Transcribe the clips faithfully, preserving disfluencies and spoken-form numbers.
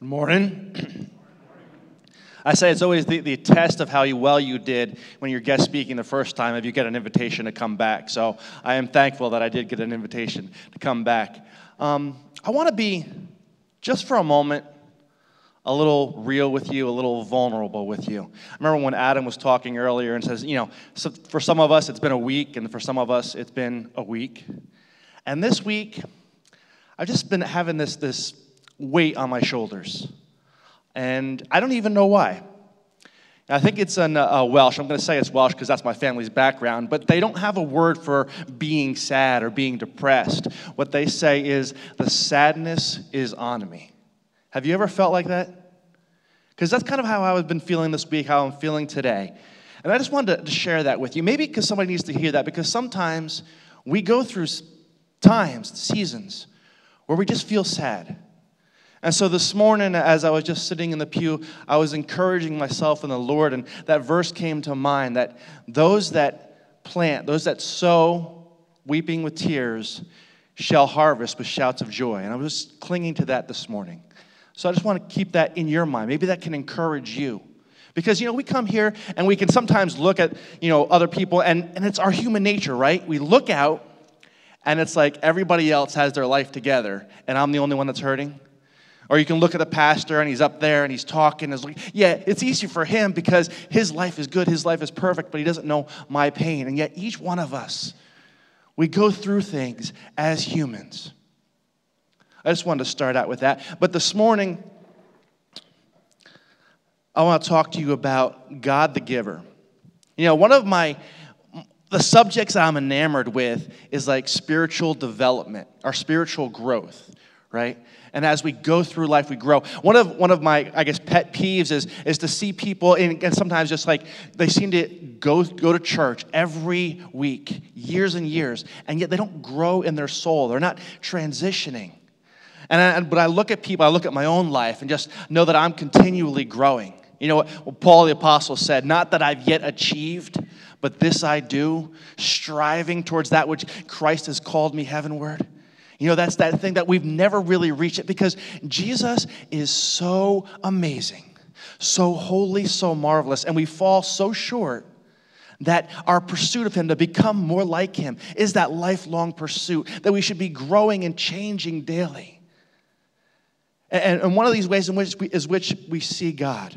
Good morning. I say it's always the, the test of how well you did when you're guest speaking the first time if you get an invitation to come back. So I am thankful that I did get an invitation to come back. Um, I want to be, just for a moment, a little real with you, a little vulnerable with you. I remember when Adam was talking earlier and says, you know, so for some of us it's been a week, and for some of us it's been a week. And this week, I've just been having this this weight on my shoulders. And I don't even know why. I think it's in uh, Welsh. I'm going to say it's Welsh because that's my family's background. But they don't have a word for being sad or being depressed. What they say is, the sadness is on me. Have you ever felt like that? Because that's kind of how I've been feeling this week, how I'm feeling today. And I just wanted to share that with you. Maybe because somebody needs to hear that. Because sometimes we go through times, seasons, where we just feel sad. And so this morning, as I was just sitting in the pew, I was encouraging myself in the Lord, and that verse came to mind, that those that plant, those that sow, weeping with tears, shall harvest with shouts of joy. And I was clinging to that this morning. So I just want to keep that in your mind. Maybe that can encourage you. Because, you know, we come here, and we can sometimes look at, you know, other people, and, and it's our human nature, right? We look out, and it's like everybody else has their life together, and I'm the only one that's hurting. Or you can look at the pastor, and he's up there, and he's talking. And it's like, yeah, it's easy for him because his life is good, his life is perfect, but he doesn't know my pain. And yet each one of us, we go through things as humans. I just wanted to start out with that. But this morning, I want to talk to you about God the giver. You know, one of my, the subjects I'm enamored with is like spiritual development, our spiritual growth, right? And as we go through life, we grow. One of one of my, I guess, pet peeves is is to see people, and, and sometimes just like they seem to go go to church every week, years and years, and yet they don't grow in their soul. They're not transitioning. And I, but I look at people, I look at my own life, and just know that I'm continually growing. You know what well, Paul the Apostle said, not that I've yet achieved, but this I do, striving towards that which Christ has called me heavenward. You know, that's that thing that we've never really reached it, because Jesus is so amazing, so holy, so marvelous, and we fall so short that our pursuit of him, to become more like him, is that lifelong pursuit, that we should be growing and changing daily. And, and one of these ways in which we, is which we see God.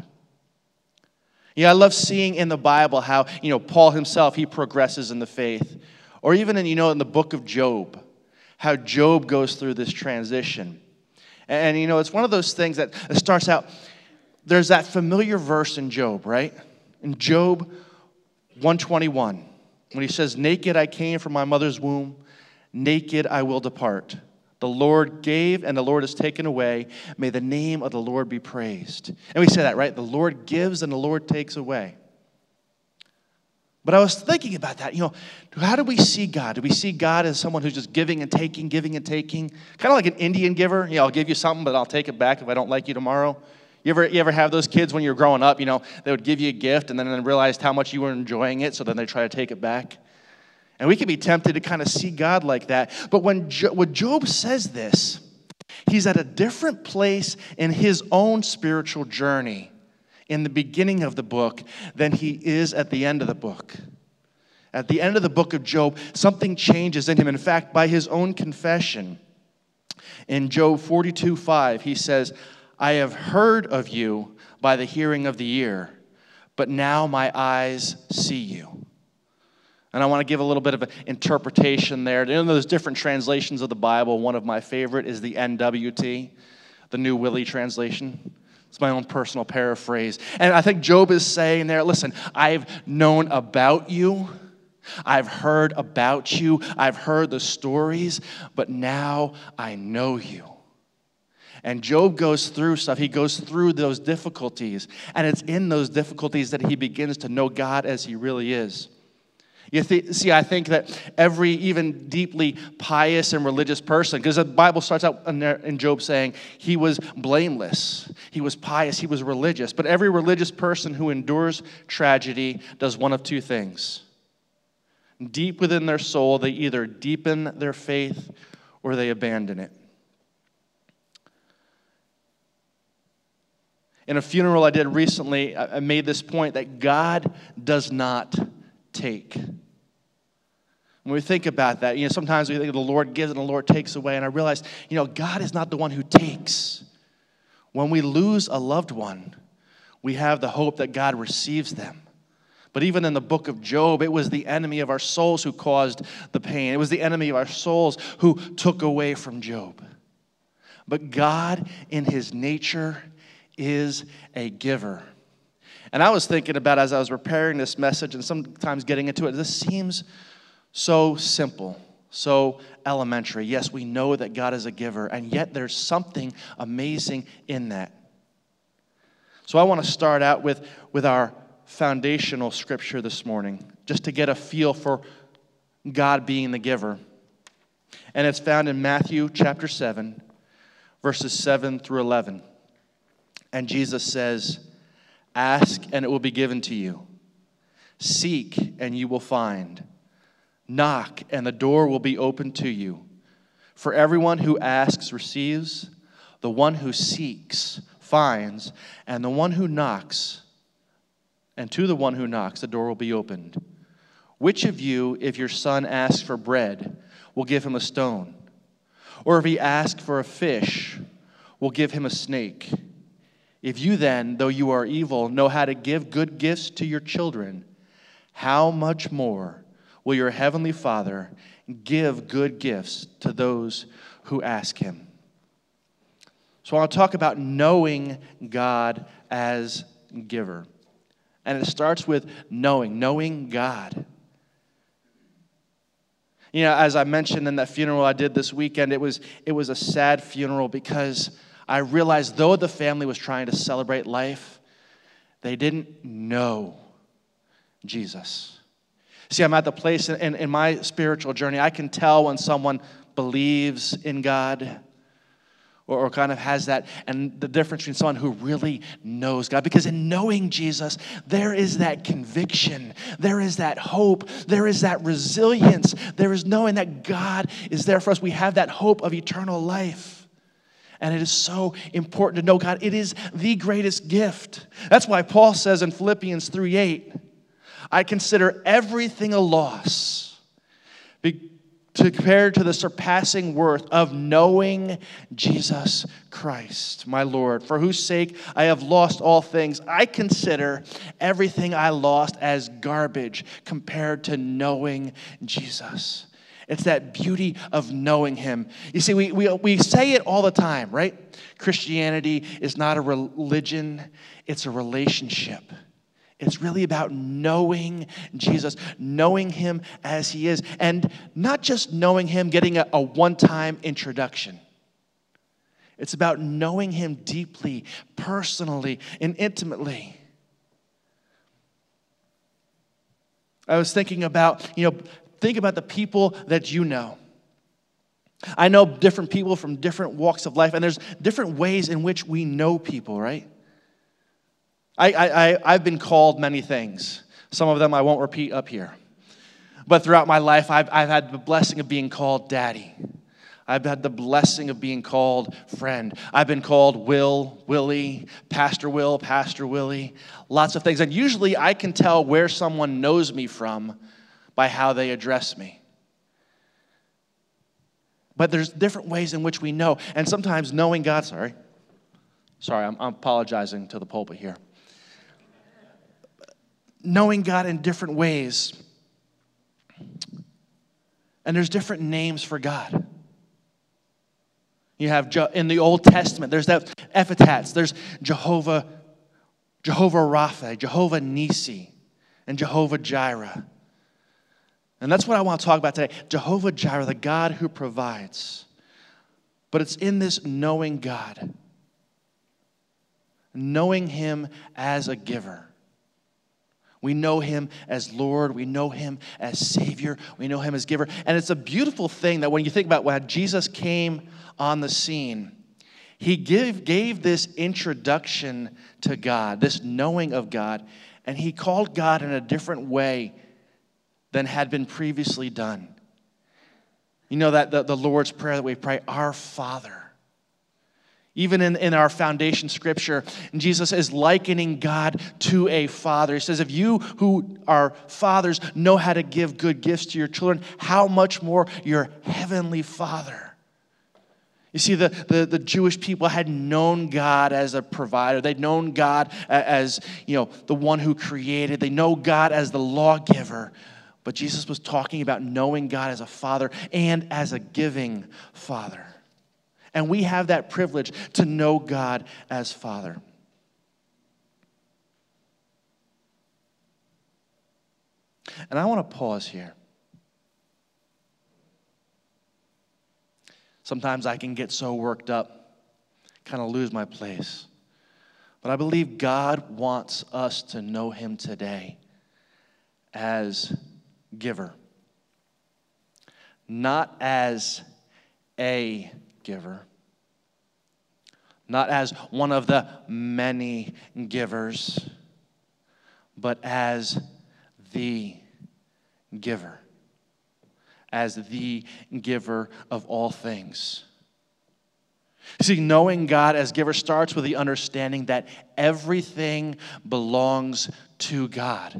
You know, I love seeing in the Bible how, you know, Paul himself, he progresses in the faith. Or even in, you know, in the book of Job, how Job goes through this transition. And, and, you know, it's one of those things that starts out, there's that familiar verse in Job, right? In Job one twenty-one, when he says, naked I came from my mother's womb, naked I will depart. The Lord gave, and the Lord has taken away. May the name of the Lord be praised. And we say that, right? The Lord gives, and the Lord takes away. But I was thinking about that, you know, how do we see God? Do we see God as someone who's just giving and taking, giving and taking? Kind of like an Indian giver. You know, I'll give you something, but I'll take it back if I don't like you tomorrow. You ever you ever have those kids when you were growing up, you know, they would give you a gift and then they realized how much you were enjoying it, so then they try to take it back? And we can be tempted to kind of see God like that. But when, jo- when Job says this, he's at a different place in his own spiritual journey in the beginning of the book than he is at the end of the book. At the end of the book of Job, something changes in him. In fact, by his own confession, in Job forty-two five, he says, I have heard of you by the hearing of the ear, but now my eyes see you. And I want to give a little bit of an interpretation there. You know, there's different translations of the Bible. One of my favorite is the N W T, the New Willie translation. It's my own personal paraphrase. And I think Job is saying there, listen, I've known about you. I've heard about you. I've heard the stories, but now I know you. And Job goes through stuff. He goes through those difficulties. And it's in those difficulties that he begins to know God as he really is. You th- see, I think that every even deeply pious and religious person, because the Bible starts out in, there, in Job saying he was blameless, he was pious, he was religious. But every religious person who endures tragedy does one of two things. Deep within their soul, they either deepen their faith or they abandon it. In a funeral I did recently, I made this point that God does not take. When we think about that, you know, sometimes we think the Lord gives and the Lord takes away. And I realized, you know, God is not the one who takes. When we lose a loved one, we have the hope that God receives them. But even in the book of Job, it was the enemy of our souls who caused the pain. It was the enemy of our souls who took away from Job. But God, in his nature, is a giver. And I was thinking about, as I was preparing this message and sometimes getting into it, this seems so simple, so elementary. Yes, we know that God is a giver, and yet there's something amazing in that. So I want to start out with, with our foundational scripture this morning, just to get a feel for God being the giver. And it's found in Matthew chapter seven, verses seven through eleven. And Jesus says, "Ask, and it will be given to you. Seek, and you will find. Knock, and the door will be opened to you. For everyone who asks receives, the one who seeks finds, and the one who knocks, and to the one who knocks, the door will be opened. Which of you, if your son asks for bread, will give him a stone? Or if he asks for a fish, will give him a snake? If you then, though you are evil, know how to give good gifts to your children, how much more will your heavenly Father give good gifts to those who ask him?" So I want to talk about knowing God as giver. And it starts with knowing, knowing God. You know, as I mentioned in that funeral I did this weekend, it was it was a sad funeral because I realized though the family was trying to celebrate life, they didn't know Jesus. See, I'm at the place in, in my spiritual journey, I can tell when someone believes in God or, or kind of has that, and the difference between someone who really knows God. Because in knowing Jesus, there is that conviction, there is that hope, there is that resilience, there is knowing that God is there for us. We have that hope of eternal life. And it is so important to know God. It is the greatest gift. That's why Paul says in Philippians three eight, "I consider everything a loss compared to the surpassing worth of knowing Jesus Christ, my Lord, for whose sake I have lost all things. I consider everything I lost as garbage compared to knowing Jesus." It's that beauty of knowing him. You see, we, we, we say it all the time, right? Christianity is not a religion, it's a relationship. It's really about knowing Jesus, knowing him as he is, and not just knowing him, getting a, a one-time introduction. It's about knowing him deeply, personally, and intimately. I was thinking about, you know, think about the people that you know. I know different people from different walks of life, and there's different ways in which we know people, right? I, I, I've been called many things. Some of them I won't repeat up here. But throughout my life, I've, I've had the blessing of being called daddy. I've had the blessing of being called friend. I've been called Will, Willie, Pastor Will, Pastor Willie, lots of things. And usually I can tell where someone knows me from by how they address me. But there's different ways in which we know. And sometimes knowing God, sorry. Sorry, I'm, I'm apologizing to the pulpit here. Knowing God in different ways. And there's different names for God. You have, in the Old Testament, there's that epithets. There's Jehovah, Jehovah Rapha, Jehovah Nisi, and Jehovah Jireh. And that's what I want to talk about today. Jehovah Jireh, the God who provides. But it's in this knowing God. Knowing him as a giver. We know him as Lord. We know him as Savior. We know him as giver. And it's a beautiful thing that when you think about when Jesus came on the scene, he give, gave this introduction to God, this knowing of God, and he called God in a different way than had been previously done. You know that the, the Lord's Prayer that we pray, Our Father. Even in, in our foundation scripture, Jesus is likening God to a father. He says, if you who are fathers know how to give good gifts to your children, how much more your heavenly Father. You see, the, the, the Jewish people had known God as a provider. They'd known God as, you know, the one who created. They know God as the lawgiver. But Jesus was talking about knowing God as a father and as a giving father. And we have that privilege to know God as Father. And I want to pause here. Sometimes I can get so worked up, kind of lose my place. But I believe God wants us to know him today as giver. Not as a giver. Not as one of the many givers, but as the giver. As the giver of all things. See, knowing God as giver starts with the understanding that everything belongs to God.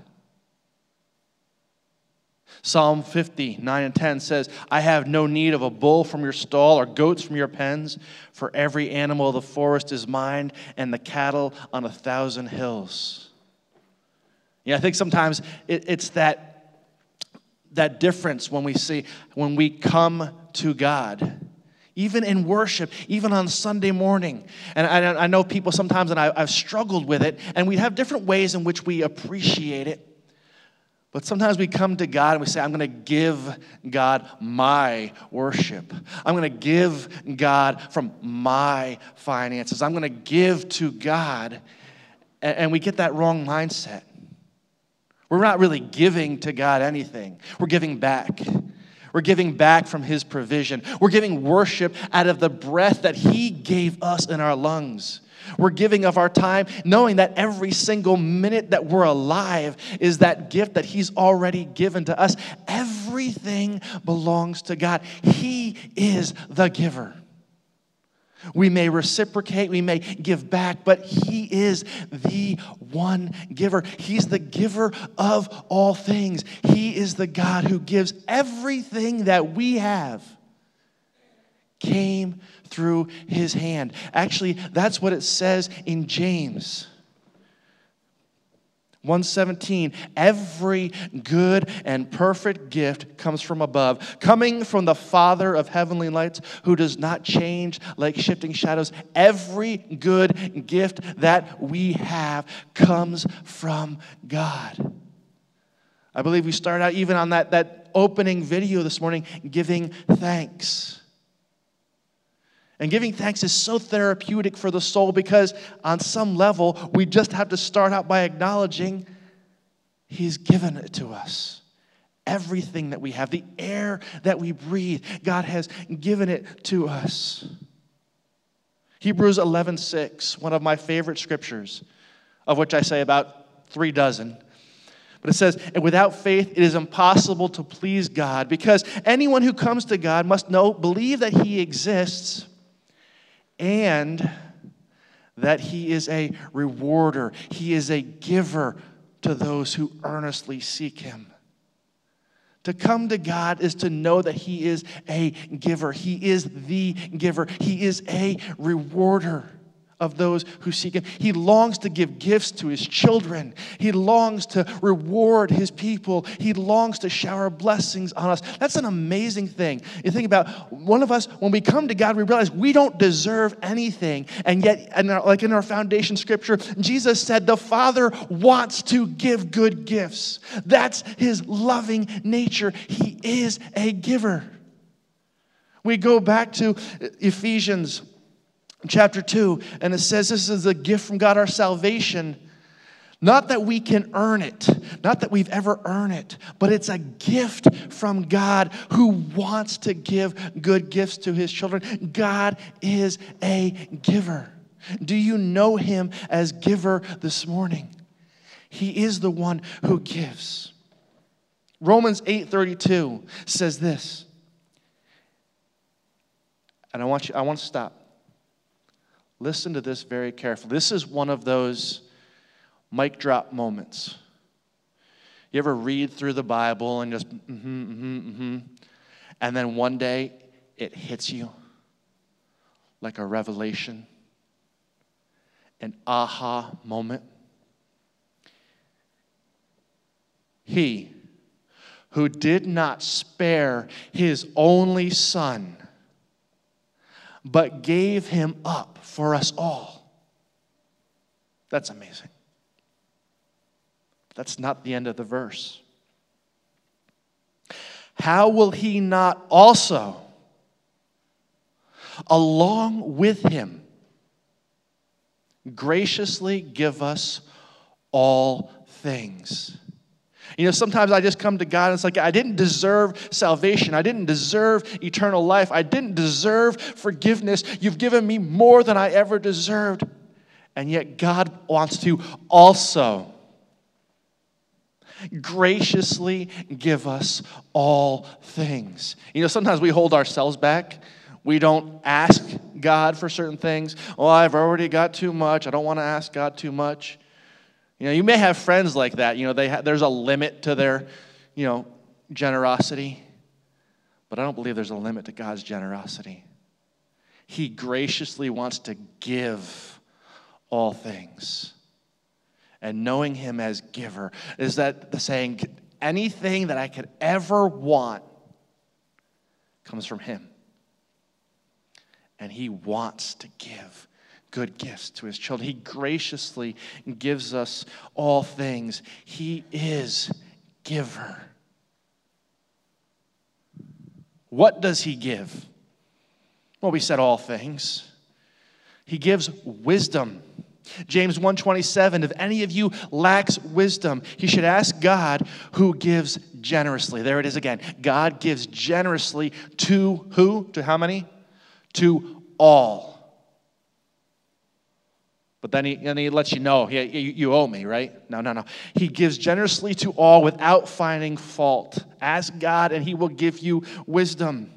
Psalm fifty, nine and ten says, I have no need of a bull from your stall or goats from your pens, for every animal of the forest is mine, and the cattle on a thousand hills. Yeah, I think sometimes it, it's that, that difference when we see, when we come to God. Even in worship, even on Sunday morning. And I, I know people sometimes, and I, I've struggled with it, and we have different ways in which we appreciate it. But sometimes we come to God and we say, I'm going to give God my worship. I'm going to give God from my finances. I'm going to give to God. And we get that wrong mindset. We're not really giving to God anything. We're giving back. We're giving back from his provision. We're giving worship out of the breath that he gave us in our lungs. We're giving of our time, knowing that every single minute that we're alive is that gift that he's already given to us. Everything belongs to God. He is the giver. We may reciprocate, we may give back, but he is the one giver. He's the giver of all things. He is the God who gives everything that we have. Came through his hand. Actually, that's what it says in James one seventeen. Every good and perfect gift comes from above, coming from the Father of heavenly lights, who does not change like shifting shadows. Every good gift that we have comes from God. I believe we started out even on that, that opening video this morning, giving thanks. And giving thanks is so therapeutic for the soul because on some level, we just have to start out by acknowledging he's given it to us. Everything that we have, the air that we breathe, God has given it to us. Hebrews eleven six, one of my favorite scriptures, of which I say about three dozen. But it says, and without faith, it is impossible to please God, because anyone who comes to God must know, believe that he exists, and that he is a rewarder. He is a giver to those who earnestly seek him. To come to God is to know that he is a giver. He is the giver. He is a rewarder of those who seek him. He longs to give gifts to his children. He longs to reward his people. He longs to shower blessings on us. That's an amazing thing. You think about one of us, when we come to God, we realize we don't deserve anything. And yet, in our, like in our foundation scripture, Jesus said the Father wants to give good gifts. That's his loving nature. He is a giver. We go back to Ephesians chapter two, and it says this is a gift from God, our salvation. Not that we can earn it, not that we've ever earned it, but it's a gift from God who wants to give good gifts to his children. God is a giver. Do you know him as giver this morning? He is the one who gives. Romans eight thirty-two says this, and I want you, I want to stop. Listen to this very carefully. This is one of those mic drop moments. You ever read through the Bible and just, mm-hmm, mm-hmm, mm-hmm, and then one day it hits you like a revelation, an aha moment? He who did not spare his only son, but gave him up for us all. That's amazing. That's not the end of the verse. How will he not also, along with him, graciously give us all things? You know, sometimes I just come to God and it's like, I didn't deserve salvation. I didn't deserve eternal life. I didn't deserve forgiveness. You've given me more than I ever deserved. And yet God wants to also graciously give us all things. You know, sometimes we hold ourselves back. We don't ask God for certain things. Oh, I've already got too much. I don't want to ask God too much. You know, you may have friends like that. You know, they ha- there's a limit to their, you know, generosity. But I don't believe there's a limit to God's generosity. He graciously wants to give all things. And knowing him as giver is that the saying, anything that I could ever want comes from him. And he wants to give good gifts to his children. He graciously gives us all things. He is giver. What does he give? Well, we said all things. He gives wisdom. James one twenty-seven, if any of you lacks wisdom, he should ask God who gives generously. There it is again. God gives generously to who? To how many? To all. But then he, and he lets you know, yeah, you, you owe me, right? No, no, no. He gives generously to all without finding fault. Ask God and he will give you wisdom.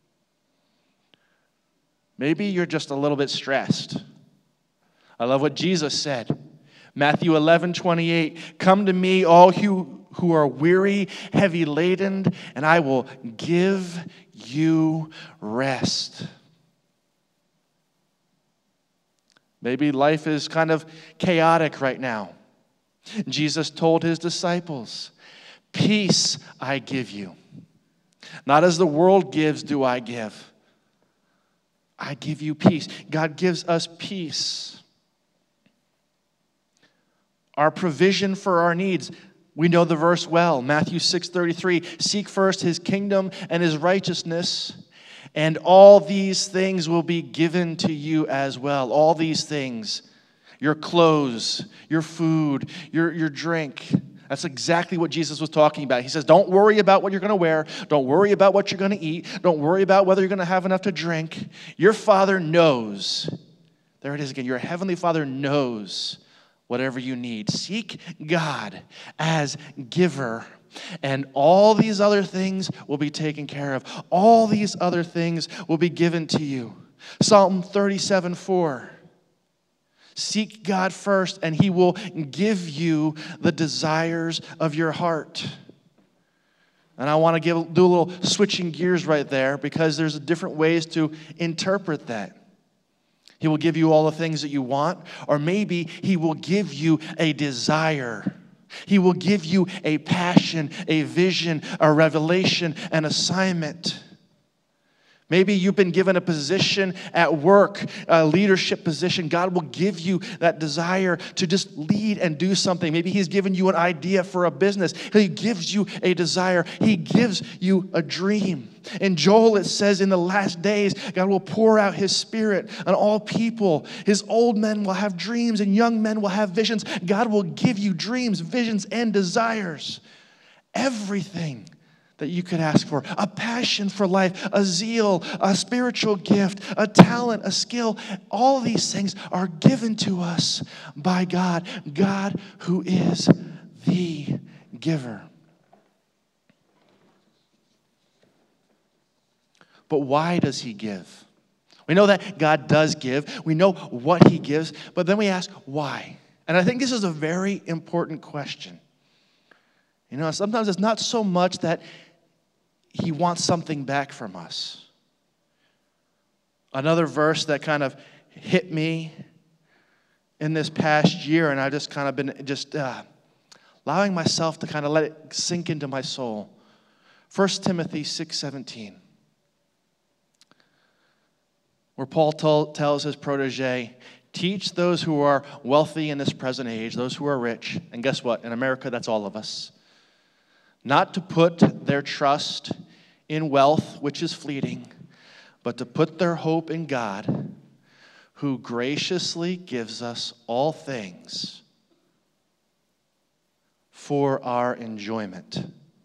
Maybe you're just a little bit stressed. I love what Jesus said. Matthew eleven twenty-eight, come to me, all you who are weary, heavy laden, and I will give you rest. Maybe life is kind of chaotic right now. Jesus told his disciples, peace I give you. Not as the world gives do I give. I give you peace. God gives us peace. Our provision for our needs. We know the verse well. Matthew six thirty-three, seek first his kingdom and his righteousness, and all these things will be given to you as well. All these things. Your clothes, your food, your, your drink. That's exactly what Jesus was talking about. He says, don't worry about what you're going to wear. Don't worry about what you're going to eat. Don't worry about whether you're going to have enough to drink. Your Father knows. There it is again. Your heavenly Father knows whatever you need. Seek God as giver, and all these other things will be taken care of. All these other things will be given to you. Psalm thirty-seven four. Seek God first, and he will give you the desires of your heart. And I want to give, do a little switching gears right there, because there's different ways to interpret that. He will give you all the things that you want, or maybe he will give you a desire. He will give you a passion, a vision, a revelation, an assignment. Maybe you've been given a position at work, a leadership position. God will give you that desire to just lead and do something. Maybe he's given you an idea for a business. He gives you a desire. He gives you a dream. In Joel, it says in the last days, God will pour out his spirit on all people. His old men will have dreams and young men will have visions. God will give you dreams, visions, and desires. Everything that you could ask for. A passion for life, a zeal, a spiritual gift, a talent, a skill. All these things are given to us by God. God who is the giver. But why does he give? We know that God does give. We know what he gives. But then we ask, why? And I think this is a very important question. You know, sometimes it's not so much that he wants something back from us. Another verse that kind of hit me in this past year, and I've just kind of been just uh, allowing myself to kind of let it sink into my soul. First Timothy six seventeen, where Paul told, tells his protege, teach those who are wealthy in this present age, those who are rich, and guess what? In America, that's all of us, not to put their trust in wealth, which is fleeting, but to put their hope in God, who graciously gives us all things for our enjoyment.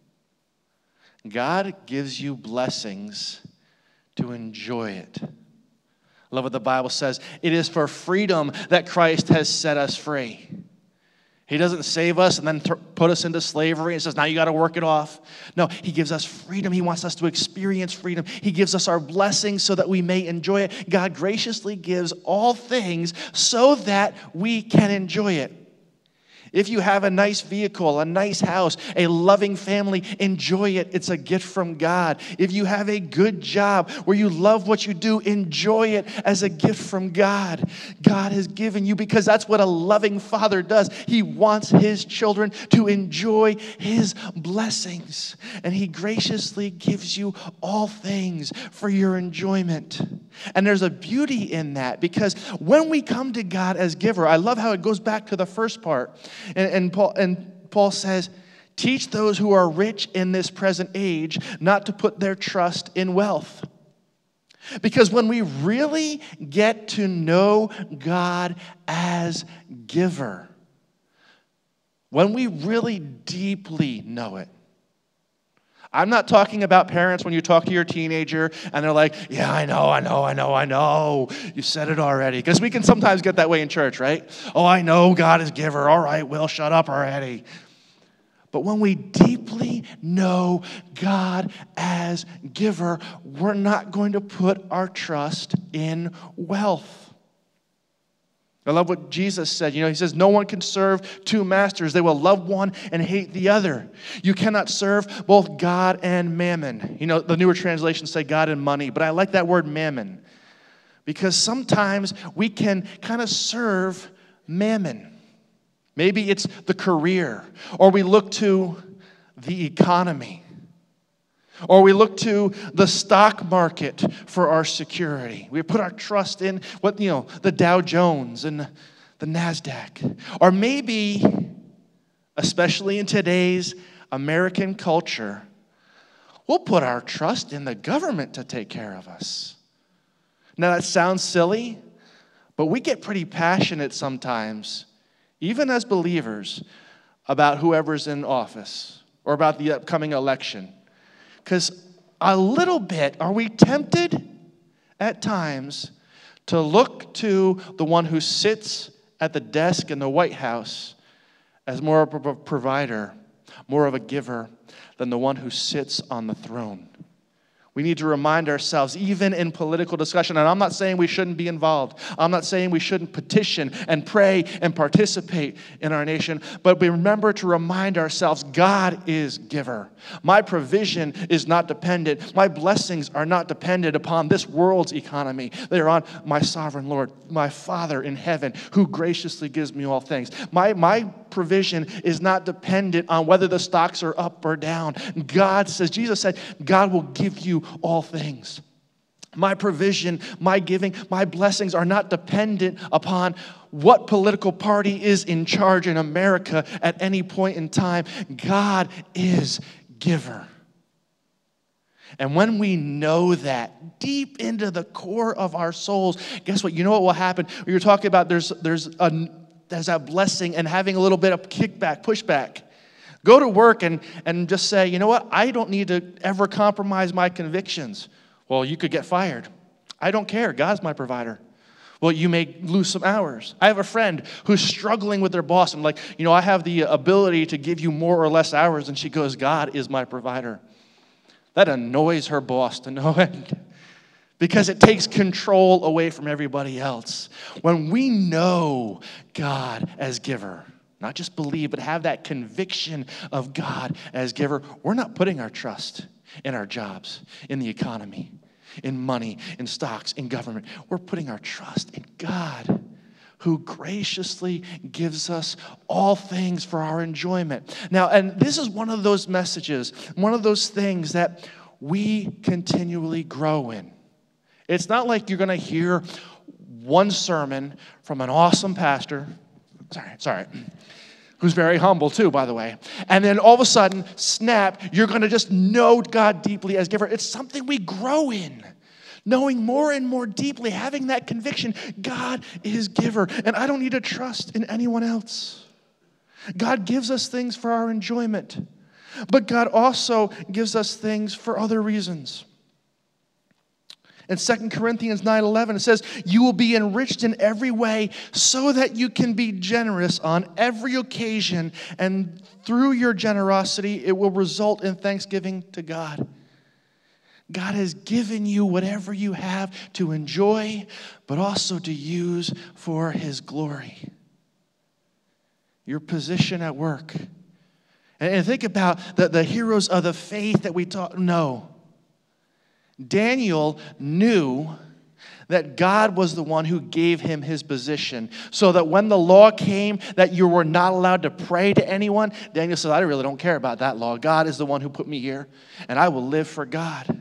God gives you blessings to enjoy it. I love what the Bible says. It is for freedom that Christ has set us free. He doesn't save us and then th- put us into slavery and says, now you got to work it off. No, he gives us freedom. He wants us to experience freedom. He gives us our blessings so that we may enjoy it. God graciously gives all things so that we can enjoy it. If you have a nice vehicle, a nice house, a loving family, enjoy it. It's a gift from God. If you have a good job where you love what you do, enjoy it as a gift from God. God has given you, because that's what a loving father does. He wants his children to enjoy his blessings. And he graciously gives you all things for your enjoyment. And there's a beauty in that, because when we come to God as giver, I love how it goes back to the first part. And, and, Paul, and Paul says, teach those who are rich in this present age not to put their trust in wealth. Because when we really get to know God as giver, when we really deeply know it, I'm not talking about parents when you talk to your teenager and they're like, yeah, I know, I know, I know, I know. You said it already. Because we can sometimes get that way in church, right? Oh, I know God is giver. All right, Will, shut up already. But when we deeply know God as giver, we're not going to put our trust in wealth. I love what Jesus said. You know, he says, no one can serve two masters. They will love one and hate the other. You cannot serve both God and mammon. You know, the newer translations say God and money, but I like that word mammon, because sometimes we can kind of serve mammon. Maybe it's the career, or we look to the economy, or we look to the stock market for our security. We put our trust in what, you know, the Dow Jones and the NASDAQ. Or maybe, especially in today's American culture, we'll put our trust in the government to take care of us. Now that sounds silly, but we get pretty passionate sometimes, even as believers, about whoever's in office or about the upcoming election. Because a little bit, are we tempted at times to look to the one who sits at the desk in the White House as more of a provider, more of a giver, than the one who sits on the throne? We need to remind ourselves, even in political discussion, and I'm not saying we shouldn't be involved. I'm not saying we shouldn't petition and pray and participate in our nation, but we remember to remind ourselves, God is giver. My provision is not dependent. My blessings are not dependent upon this world's economy. They are on my sovereign Lord, my Father in heaven, who graciously gives me all things. My, my provision is not dependent on whether the stocks are up or down. God says, Jesus said, God will give you all things. My provision, my giving, my blessings are not dependent upon what political party is in charge in America at any point in time. God is giver. And when we know that deep into the core of our souls, guess what? You know what will happen? We were talking about there's there's a there's that blessing and having a little bit of kickback, pushback. Go to work and, and just say, you know what? I don't need to ever compromise my convictions. Well, you could get fired. I don't care. God's my provider. Well, you may lose some hours. I have a friend who's struggling with their boss. I'm like, you know, I have the ability to give you more or less hours. And she goes, God is my provider. That annoys her boss to no end. because it takes control away from everybody else. When we know God as giver, not just believe, but have that conviction of God as giver, we're not putting our trust in our jobs, in the economy, in money, in stocks, in government. We're putting our trust in God, who graciously gives us all things for our enjoyment. Now, and this is one of those messages, one of those things that we continually grow in. It's not like you're going to hear one sermon from an awesome pastor, sorry, sorry, who's very humble too, by the way, and then all of a sudden, snap, you're going to just know God deeply as giver. It's something we grow in. Knowing more and more deeply, having that conviction, God is giver, and I don't need to trust in anyone else. God gives us things for our enjoyment, but God also gives us things for other reasons. In Second Corinthians nine eleven, it says, you will be enriched in every way so that you can be generous on every occasion, and through your generosity, it will result in thanksgiving to God. God has given you whatever you have to enjoy, but also to use for His glory. Your position at work. And think about the, the heroes of the faith that we taught. No. Daniel knew that God was the one who gave him his position, so that when the law came that you were not allowed to pray to anyone, Daniel said, I really don't care about that law. God is the one who put me here, and I will live for God.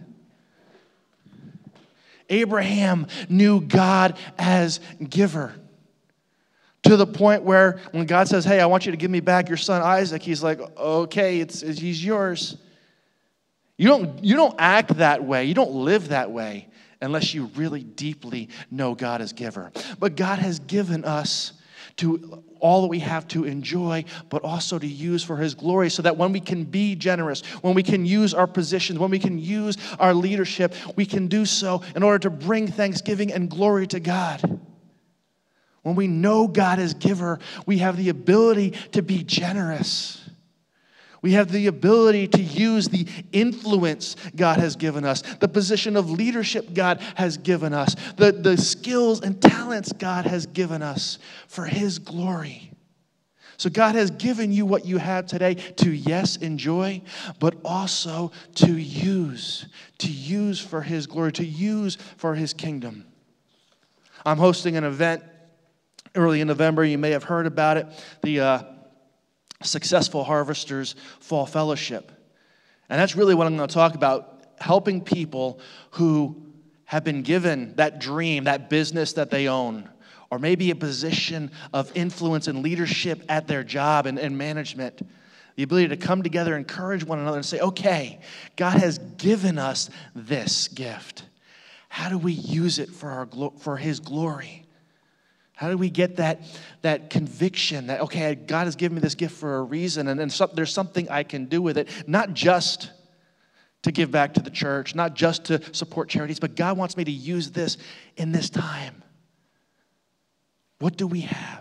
Abraham knew God as giver, to the point where when God says, hey, I want you to give me back your son Isaac, he's like, okay, it's, it's he's yours. You don't, you don't act that way. You don't live that way unless you really deeply know God as giver. But God has given us to all that we have to enjoy, but also to use for His glory, so that when we can be generous, when we can use our positions, when we can use our leadership, we can do so in order to bring thanksgiving and glory to God. When we know God as giver, we have the ability to be generous. We have the ability to use the influence God has given us, the position of leadership God has given us, the, the skills and talents God has given us for His glory. So God has given you what you have today to, yes, enjoy, but also to use, to use for His glory, to use for His kingdom. I'm hosting an event early in November. You may have heard about it. The uh, Successful Harvesters Fall Fellowship. And that's really what I'm going to talk about, helping people who have been given that dream, that business that they own, or maybe a position of influence and leadership at their job and, and management. The ability to come together, encourage one another, and say, okay, God has given us this gift. How do we use it for our glo- for His glory? How do we get that, that conviction that, okay, God has given me this gift for a reason, and then some, there's something I can do with it, not just to give back to the church, not just to support charities, but God wants me to use this in this time. What do we have?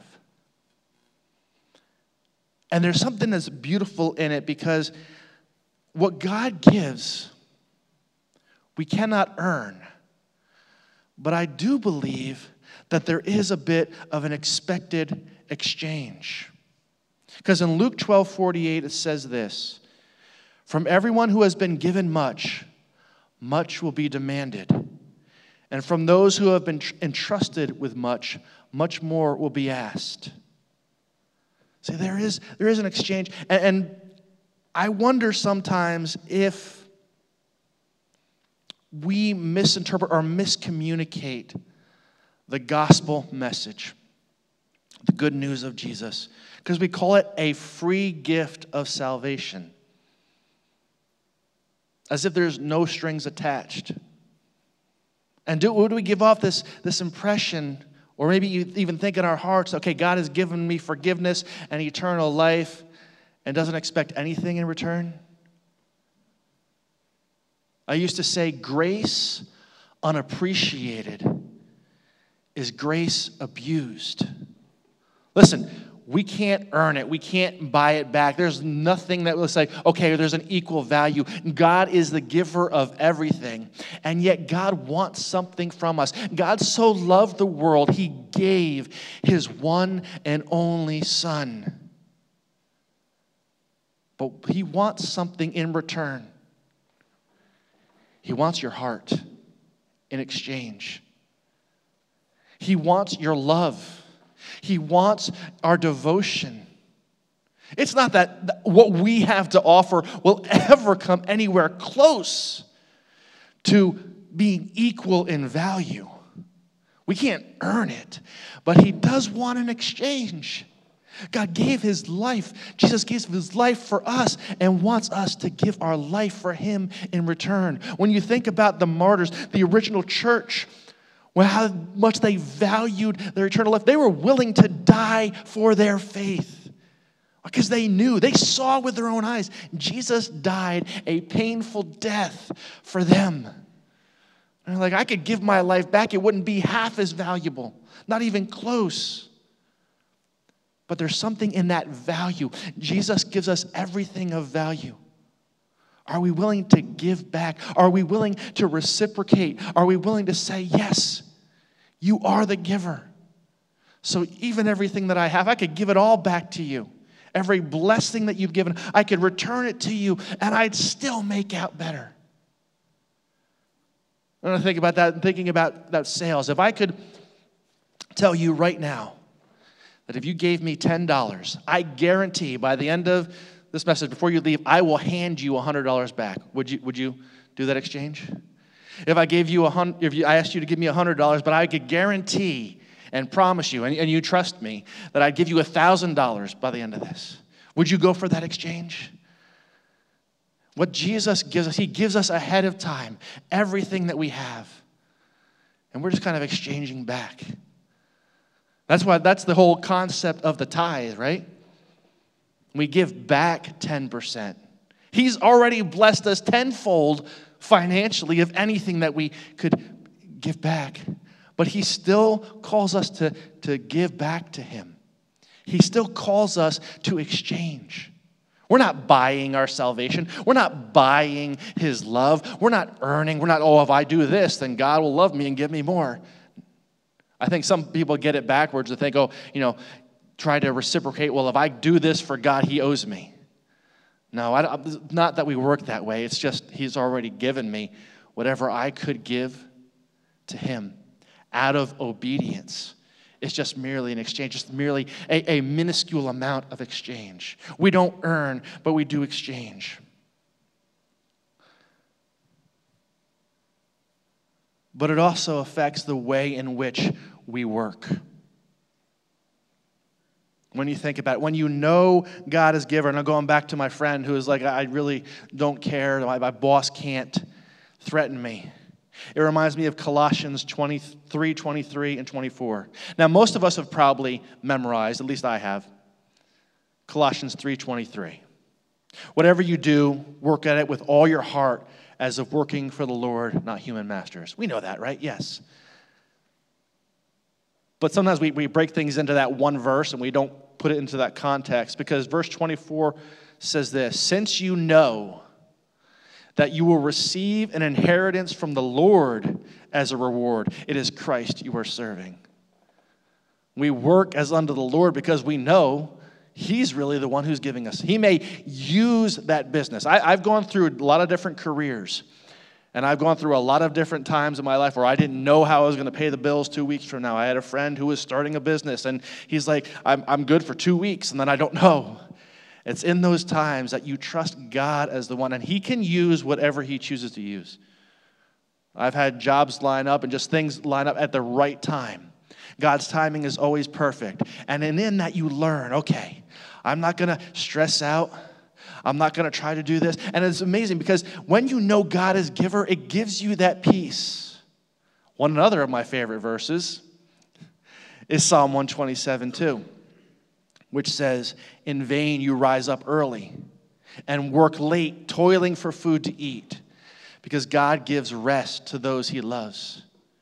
And there's something that's beautiful in it, because what God gives, we cannot earn. But I do believe that there is a bit of an expected exchange. Because in Luke twelve forty-eight, it says this, from everyone who has been given much, much will be demanded. And from those who have been entrusted with much, much more will be asked. See, there is, there is an exchange. And, and I wonder sometimes if we misinterpret or miscommunicate the gospel message, the good news of Jesus, because we call it a free gift of salvation, as if there's no strings attached. And do, do we give off this, this impression, or maybe you even think in our hearts, okay, God has given me forgiveness and eternal life and doesn't expect anything in return? I used to say grace unappreciated is grace abused. Listen, we can't earn it. We can't buy it back. There's nothing that will say, okay, there's an equal value. God is the giver of everything. And yet God wants something from us. God so loved the world, he gave his one and only Son. But he wants something in return. He wants your heart in exchange. He wants your love. He wants our devotion. It's not that what we have to offer will ever come anywhere close to being equal in value. We can't earn it, but he does want an exchange. God gave his life. Jesus gave his life for us and wants us to give our life for him in return. When you think about the martyrs, the original church, well, how much they valued their eternal life. They were willing to die for their faith because they knew, they saw with their own eyes, Jesus died a painful death for them. And they're like, I could give my life back. It wouldn't be half as valuable, not even close. But there's something in that value. Jesus gives us everything of value. Are we willing to give back? Are we willing to reciprocate? Are we willing to say, yes, you are the giver. So even everything that I have, I could give it all back to you. Every blessing that you've given, I could return it to you, and I'd still make out better. When I think about that, thinking about that sales, if I could tell you right now that if you gave me ten dollars, I guarantee by the end of this message, before you leave, I will hand you one hundred dollars back. Would you, would you do that exchange? If I gave you a hundred, if you, I asked you to give me one hundred dollars, but I could guarantee and promise you, and, and you trust me, that I'd give you one thousand dollars by the end of this. Would you go for that exchange? What Jesus gives us, he gives us ahead of time everything that we have. And we're just kind of exchanging back. That's why, that's the whole concept of the tithe, right? We give back ten percent. He's already blessed us tenfold financially of anything that we could give back. But he still calls us to, to give back to him. He still calls us to exchange. We're not buying our salvation. We're not buying his love. We're not earning. We're not, oh, if I do this, then God will love me and give me more. I think some people get it backwards to think, oh, you know, try to reciprocate. Well, if I do this for God, he owes me. No, I, not that we work that way. It's just he's already given me whatever I could give to him out of obedience. It's just merely an exchange, just merely a, a minuscule amount of exchange. We don't earn, but we do exchange. But it also affects the way in which we work. When you think about it, when you know God is giver, and I'm going back to my friend who is like, I really don't care, my, my boss can't threaten me. It reminds me of Colossians twenty-three, twenty-three, and twenty-four. Now, most of us have probably memorized, at least I have, Colossians three twenty-three. Whatever you do, work at it with all your heart as of working for the Lord, not human masters. We know that, right? Yes. But sometimes we, we break things into that one verse and we don't put it into that context, because verse twenty-four says this: since you know that you will receive an inheritance from the Lord as a reward, it is Christ you are serving. We work as unto the Lord because we know he's really the one who's giving us. He may use that business. I, I've gone through a lot of different careers, and I've gone through a lot of different times in my life where I didn't know how I was going to pay the bills two weeks from now. I had a friend who was starting a business, and he's like, I'm, I'm good for two weeks, and then I don't know. It's in those times that you trust God as the one, and he can use whatever he chooses to use. I've had jobs line up and just things line up at the right time. God's timing is always perfect. And in that you learn, okay, I'm not going to stress out. I'm not going to try to do this. And it's amazing because when you know God is giver, it gives you that peace. One another of my favorite verses is Psalm one twenty-seven two. Which says, in vain you rise up early and work late, toiling for food to eat, because God gives rest to those he loves.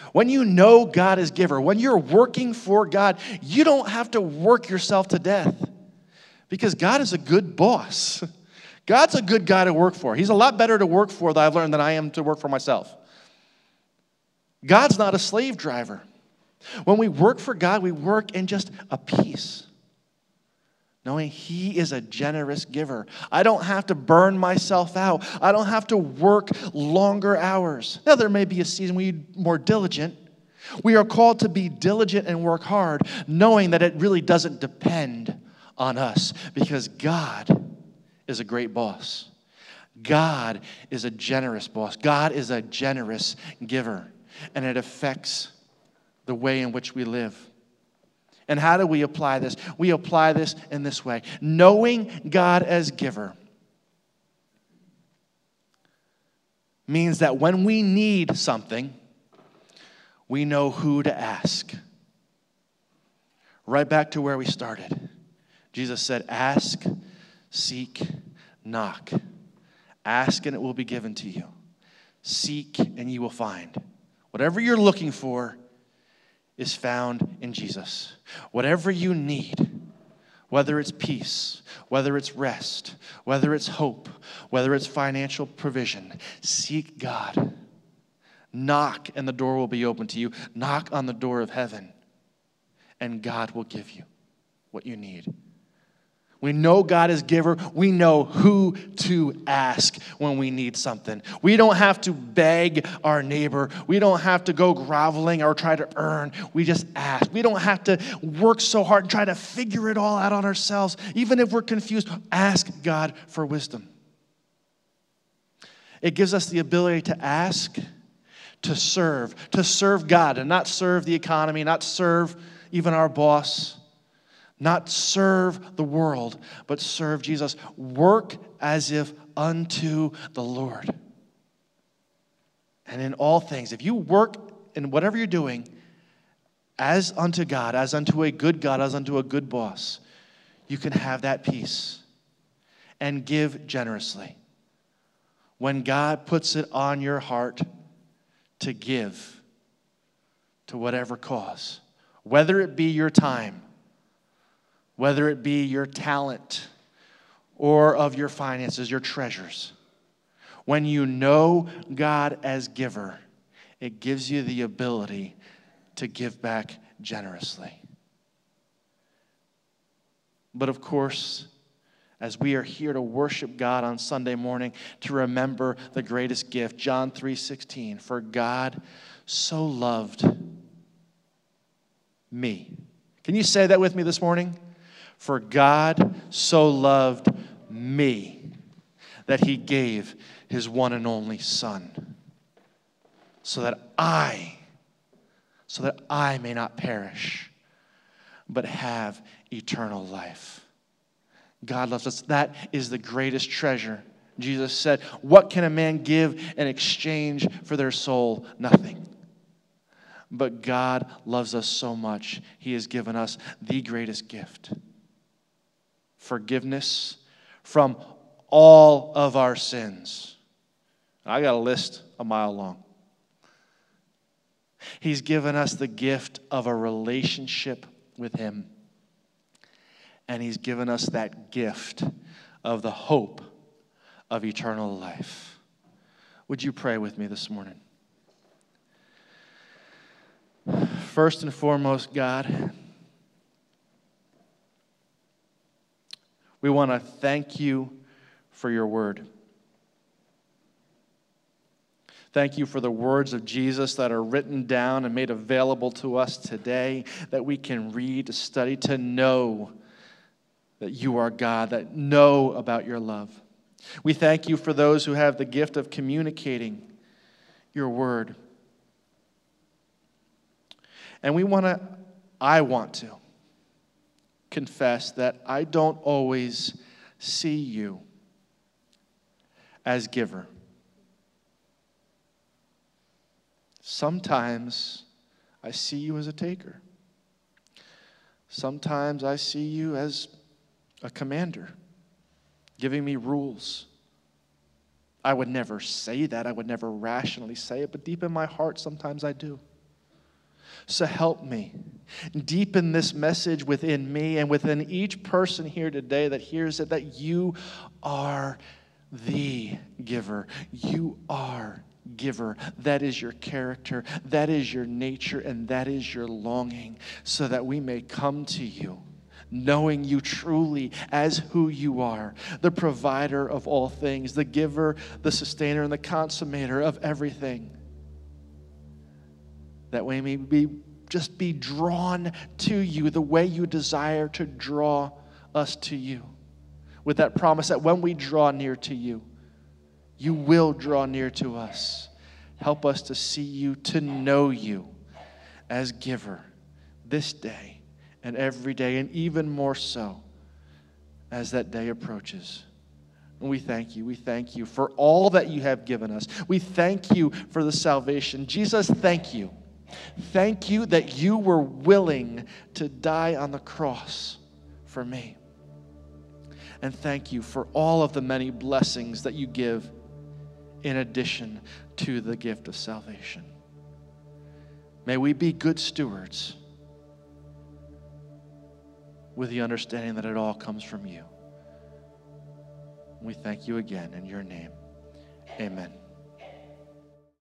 When you know God is giver, when you're working for God, you don't have to work yourself to death because God is a good boss. God's a good guy to work for. He's a lot better to work for, that I've learned, than I am to work for myself. God's not a slave driver. When we work for God, we work in just a peace, knowing He is a generous giver. I don't have to burn myself out. I don't have to work longer hours. Now, there may be a season where you're more diligent. We are called to be diligent and work hard, knowing that it really doesn't depend on us because God is a great boss. God is a generous boss. God is a generous giver, and it affects the way in which we live. And how do we apply this? We apply this in this way. Knowing God as giver means that when we need something, we know who to ask. Right back to where we started. Jesus said, ask, seek, knock. Ask and it will be given to you. Seek and you will find. Whatever you're looking for is found in Jesus. Whatever you need, whether it's peace, whether it's rest, whether it's hope, whether it's financial provision, seek God. Knock and the door will be open to you. Knock on the door of heaven and God will give you what you need. We know God is giver. We know who to ask when we need something. We don't have to beg our neighbor. We don't have to go groveling or try to earn. We just ask. We don't have to work so hard and try to figure it all out on ourselves. Even if we're confused, ask God for wisdom. It gives us the ability to ask, to serve, to serve God and not serve the economy, not serve even our boss. Not serve the world, but serve Jesus. Work as if unto the Lord. And in all things, if you work in whatever you're doing as unto God, as unto a good God, as unto a good boss, you can have that peace and give generously. When God puts it on your heart to give to whatever cause, whether it be your time, whether it be your talent or of your finances, your treasures. When you know God as giver, it gives you the ability to give back generously. But of course, as we are here to worship God on Sunday morning, to remember the greatest gift, John three sixteen, for God so loved me. Can you say that with me this morning? For God so loved me that He gave His one and only Son, so that I, so that I may not perish, but have eternal life. God loves us. That is the greatest treasure. Jesus said, what can a man give in exchange for their soul? Nothing. But God loves us so much, He has given us the greatest gift. Forgiveness from all of our sins. I got a list a mile long. He's given us the gift of a relationship with Him. And He's given us that gift of the hope of eternal life. Would you pray with me this morning? First and foremost, God, we want to thank You for Your word. Thank You for the words of Jesus that are written down and made available to us today, that we can read, to study, to know that You are God, that know about Your love. We thank You for those who have the gift of communicating Your word. And we want to, I want to, confess that I don't always see You as giver. Sometimes I see You as a taker. Sometimes I see You as a commander, giving me rules. I would never say that. I would never rationally say it, but deep in my heart, sometimes I do. So help me. Deepen this message within me and within each person here today that hears it, that you are the giver. You are giver. That is your character. That is your nature. And that is your longing, so that we may come to you, knowing you truly as who you are, the provider of all things, the giver, the sustainer, and the consummator of everything. That we may be just be drawn to you the way you desire to draw us to you. With that promise that when we draw near to you, you will draw near to us. Help us to see you, to know you as giver this day and every day, and even more so as that day approaches. And we thank you. We thank you for all that you have given us. We thank you for the salvation. Jesus, thank you. Thank you that you were willing to die on the cross for me. And thank you for all of the many blessings that you give in addition to the gift of salvation. May we be good stewards with the understanding that it all comes from you. We thank you again in your name. Amen.